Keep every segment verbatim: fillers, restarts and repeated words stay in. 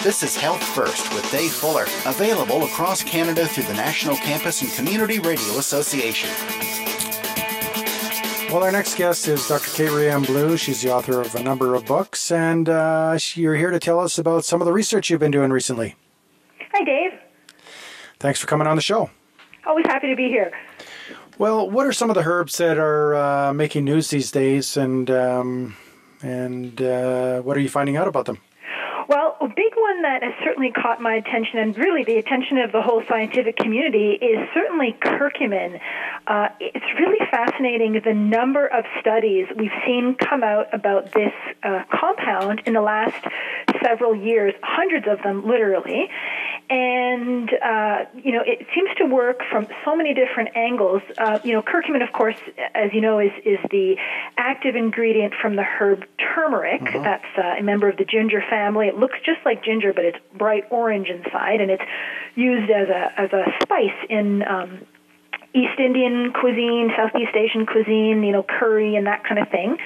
This is Health First with Dave Fuller, available across Canada through the National Campus and Community Radio Association. Well, our next guest is Doctor Kate Rayanne Blue. She's the author of a number of books, and uh, you're here to tell us about some of the research you've been doing recently. Hi, Dave. Thanks for coming on the show. Always happy to be here. Well, what are some of the herbs that are uh, making news these days, and um, and uh, what are you finding out about them? Well, a big one that has certainly caught my attention, and really the attention of the whole scientific community, is certainly curcumin. Uh, it's really fascinating the number of studies we've seen come out about this uh, compound in the last several years, hundreds of them literally. And, uh, you know, it seems to work from so many different angles. Uh, you know, curcumin, of course, as you know, is, is the active ingredient from the herb turmeric. Uh-huh. That's uh, a member of the ginger family. It looks just like ginger, but it's bright orange inside, and it's used as a as a spice in um, East Indian cuisine, Southeast Asian cuisine, you know, curry and that kind of thing.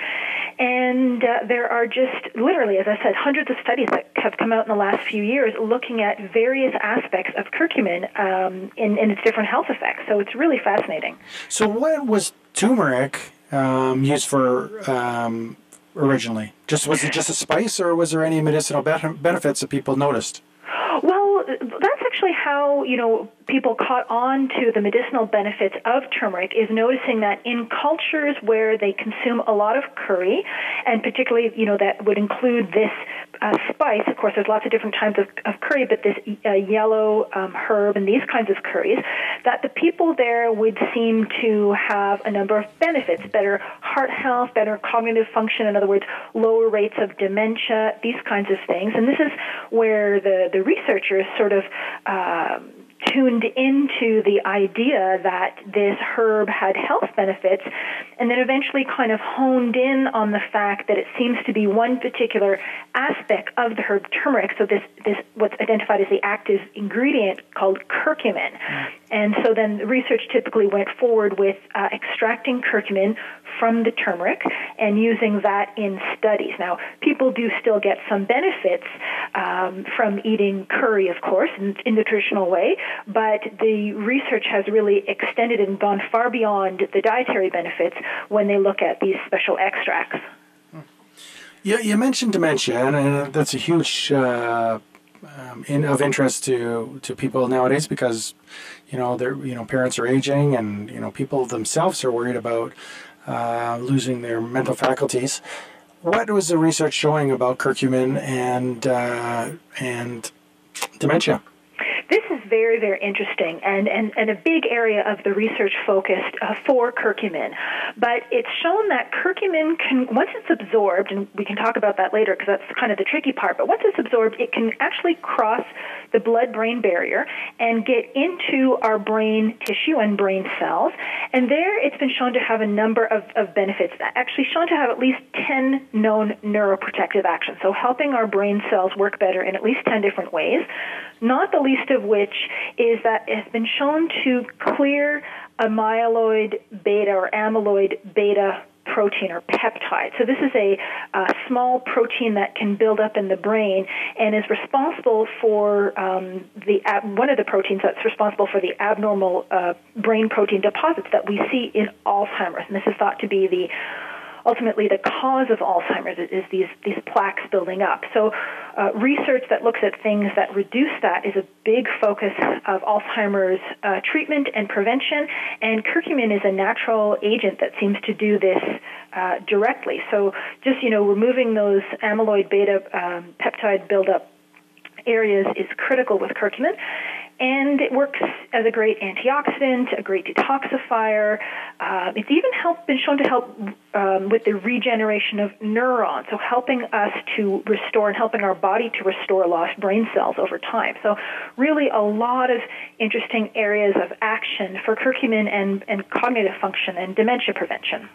And uh, there are just, literally, as I said, hundreds of studies that have come out in the last few years looking at various aspects of curcumin um, in, in its different health effects. So it's really fascinating. So what was turmeric um, used for um, originally? Just Was it just a spice, or was there any medicinal be- benefits that people noticed? Well, that's actually how, you know, people caught on to the medicinal benefits of turmeric, is noticing that in cultures where they consume a lot of curry, and particularly, you know, that would include this uh, spice. Of course, there's lots of different types of, of curry, but this uh, yellow um, herb and these kinds of curries, that the people there would seem to have a number of benefits: better heart health, better cognitive function, in other words, lower rates of dementia, these kinds of things. And this is where the, the researchers sort of um, tuned into the idea that this herb had health benefits, and then eventually kind of honed in on the fact that it seems to be one particular aspect of the herb turmeric, so this, this what's identified as the active ingredient called curcumin. Mm. And so then the research typically went forward with uh, extracting curcumin from the turmeric and using that in studies. Now, people do still get some benefits um, from eating curry, of course, in, in the traditional way, but the research has really extended and gone far beyond the dietary benefits when they look at these special extracts. You, you mentioned dementia, and uh, that's a huge uh, um, in, of interest to, to people nowadays, because you know their you know parents are aging, and you know people themselves are worried about uh, losing their mental faculties. What was the research showing about curcumin and uh, and dementia? This is very, very interesting, and, and, and a big area of the research focused uh, for curcumin. But it's shown that curcumin can, once it's absorbed, and we can talk about that later because that's kind of the tricky part, but once it's absorbed, it can actually cross the blood-brain barrier and get into our brain tissue and brain cells. And there it's been shown to have a number of, of benefits, actually shown to have at least ten known neuroprotective actions, so helping our brain cells work better in at least ten different ways, not the least of which is that it has been shown to clear amyloid beta or amyloid beta protein or peptide. So this is a uh, small protein that can build up in the brain and is responsible for um, the ab- one of the proteins that's responsible for the abnormal uh, brain protein deposits that we see in Alzheimer's. And this is thought to be the ultimately the cause of Alzheimer's, is these, these plaques building up. So uh, research that looks at things that reduce that is a big focus of Alzheimer's uh, treatment and prevention, and curcumin is a natural agent that seems to do this uh, directly. So just, you know, removing those amyloid beta um, peptide buildup areas is critical with curcumin. And it works as a great antioxidant, a great detoxifier. Uh, it's even helped, been shown to help um, with the regeneration of neurons, so helping us to restore and helping our body to restore lost brain cells over time. So really a lot of interesting areas of action for curcumin and, and cognitive function and dementia prevention.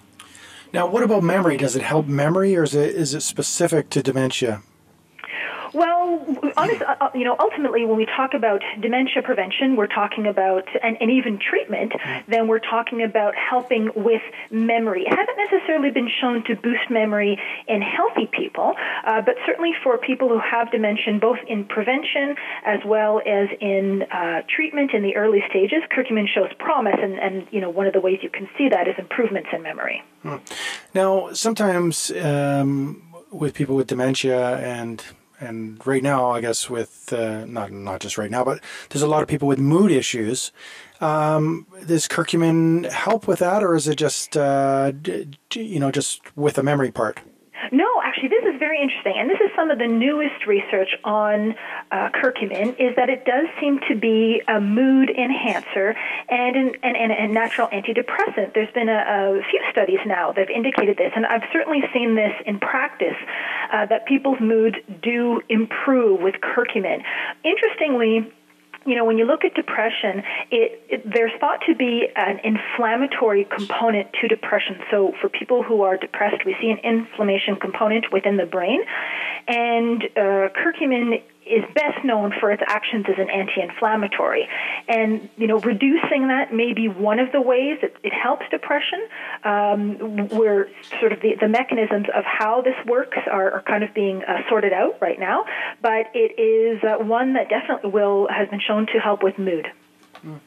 Now, what about memory? Does it help memory, or is it, is it specific to dementia? Well, honest, uh, you know, ultimately, when we talk about dementia prevention, we're talking about, and, and even treatment, then we're talking about helping with memory. It hasn't necessarily been shown to boost memory in healthy people, uh, but certainly for people who have dementia, both in prevention as well as in uh, treatment in the early stages, curcumin shows promise, and, and, you know, one of the ways you can see that is improvements in memory. Hmm. Now, sometimes um, with people with dementia and And right now, I guess with, uh, not not just right now, but there's a lot of people with mood issues. Um, does curcumin help with that, or is it just, uh, d- d- you know, just with the memory part? No, actually, this is very interesting, and this is some of the newest research on uh, curcumin, is that it does seem to be a mood enhancer and an, and, and a natural antidepressant. There's been a, a few studies now that have indicated this, and I've certainly seen this in practice, uh, that people's moods do improve with curcumin. Interestingly, you know, when you look at depression, it, it, there's thought to be an inflammatory component to depression. So for people who are depressed, we see an inflammation component within the brain. And uh, curcumin is best known for its actions as an anti-inflammatory. And, you know, reducing that may be one of the ways it, it helps depression, um, where sort of the, the mechanisms of how this works are, are kind of being uh, sorted out right now. But it is uh, one that definitely will has been shown to help with mood. Mm.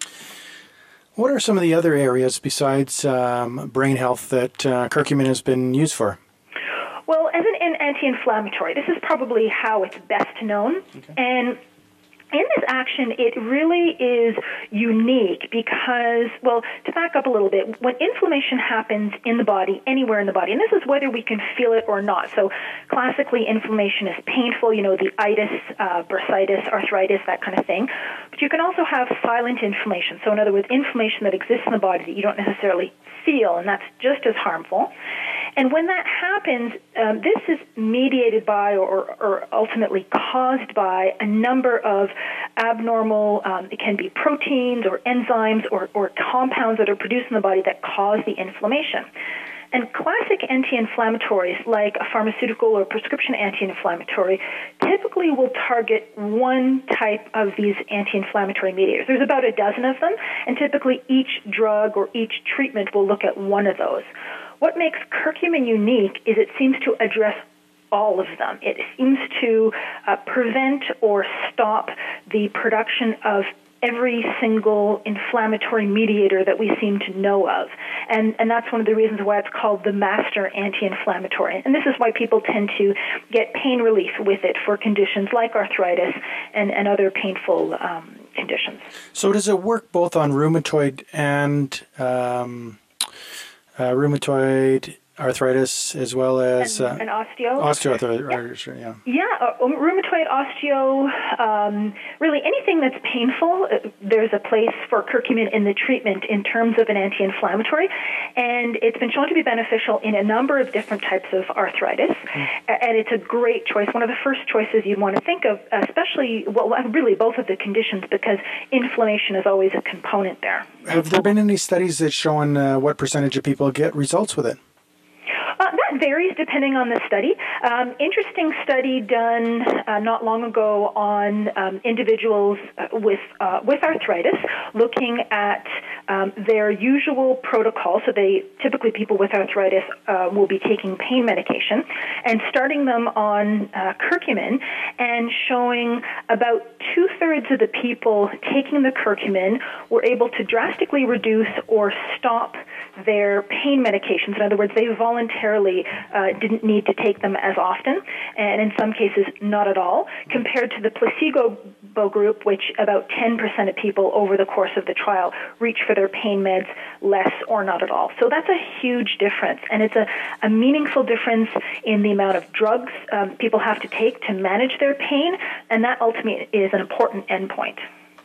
What are some of the other areas besides um, brain health that uh, curcumin has been used for? Well, as an, an anti-inflammatory, this is probably how it's best known. Okay. And in this action, it really is unique because, well, to back up a little bit, when inflammation happens in the body, anywhere in the body, and this is whether we can feel it or not. So classically, inflammation is painful, you know, the itis, uh, bursitis, arthritis, that kind of thing. But you can also have silent inflammation. So in other words, inflammation that exists in the body that you don't necessarily feel, and that's just as harmful. And when that happens, um, this is mediated by or, or ultimately caused by a number of abnormal, um, it can be proteins or enzymes or, or compounds that are produced in the body that cause the inflammation. And classic anti-inflammatories, like a pharmaceutical or prescription anti-inflammatory, typically will target one type of these anti-inflammatory mediators. There's about a dozen of them, and typically each drug or each treatment will look at one of those. What makes curcumin unique is it seems to address all of them. It seems to uh, prevent or stop the production of every single inflammatory mediator that we seem to know of. And, and that's one of the reasons why it's called the master anti-inflammatory. And this is why people tend to get pain relief with it for conditions like arthritis and, and other painful um, conditions. So does it work both on rheumatoid and um, uh, rheumatoid arthritis as well as and, uh, and osteo osteoarthritis? Yeah, yeah. yeah uh, rheumatoid, osteo, um, really anything that's painful. Uh, there's a place for curcumin in the treatment in terms of an anti-inflammatory, and it's been shown to be beneficial in a number of different types of arthritis. Mm. And it's a great choice. One of the first choices you'd want to think of, especially well, really both of the conditions, because inflammation is always a component there. Have there been any studies that showing uh, what percentage of people get results with it? Uh, that varies depending on the study. Um, interesting study done uh, not long ago on um, individuals uh, with uh, with arthritis, looking at um, their usual protocol. So they typically people with arthritis uh, will be taking pain medication, and starting them on uh, curcumin, and showing about two thirds of the people taking the curcumin were able to drastically reduce or stop their pain medications. In other words, they voluntarily uh, didn't need to take them as often, and in some cases not at all, compared to the placebo group, which about ten percent of people over the course of the trial reach for their pain meds less or not at all. So that's a huge difference, and it's a, a meaningful difference in the amount of drugs um, people have to take to manage their pain, and that ultimately is an important endpoint.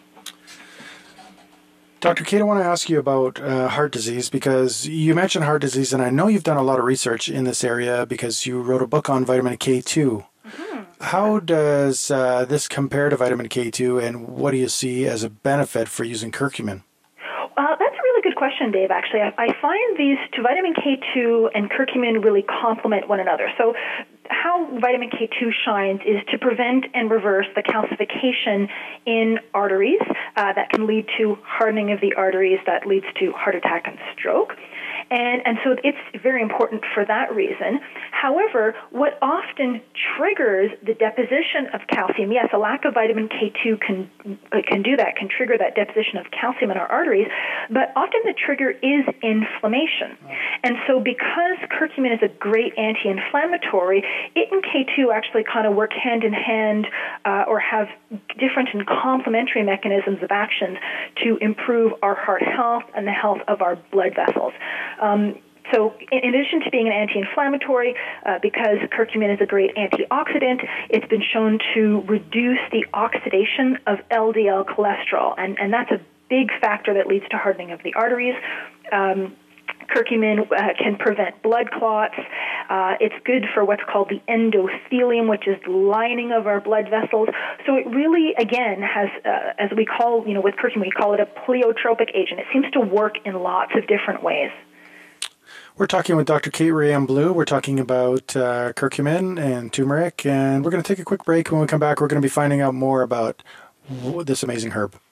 Doctor Kate, I want to ask you about uh, heart disease, because you mentioned heart disease, and I know you've done a lot of research in this area because you wrote a book on vitamin K two. Mm-hmm. How does uh, this compare to vitamin K two, and what do you see as a benefit for using curcumin? Uh, that's a really good question, Dave, actually. I, I find these two, vitamin K two and curcumin, really complement one another. So how vitamin K two shines is to prevent and reverse the calcification in arteries uh, that can lead to hardening of the arteries that leads to heart attack and stroke. And, and so it's very important for that reason. However, what often triggers the deposition of calcium, yes, a lack of vitamin K two can uh, can do that, can trigger that deposition of calcium in our arteries, but often the trigger is inflammation. And so because curcumin is a great anti-inflammatory, it and K two actually kind of work hand in hand uh, or have different and complementary mechanisms of action to improve our heart health and the health of our blood vessels. Um, so in addition to being an anti-inflammatory, uh, because curcumin is a great antioxidant, it's been shown to reduce the oxidation of L D L cholesterol, and, and that's a big factor that leads to hardening of the arteries. Um, Curcumin uh, can prevent blood clots. Uh, it's good for what's called the endothelium, which is the lining of our blood vessels. So it really, again, has, uh, as we call, you know, with curcumin, we call it a pleiotropic agent. It seems to work in lots of different ways. We're talking with Doctor Kate Rae-Ann Blue. We're talking about uh, curcumin and turmeric, and we're going to take a quick break. When we come back, we're going to be finding out more about this amazing herb.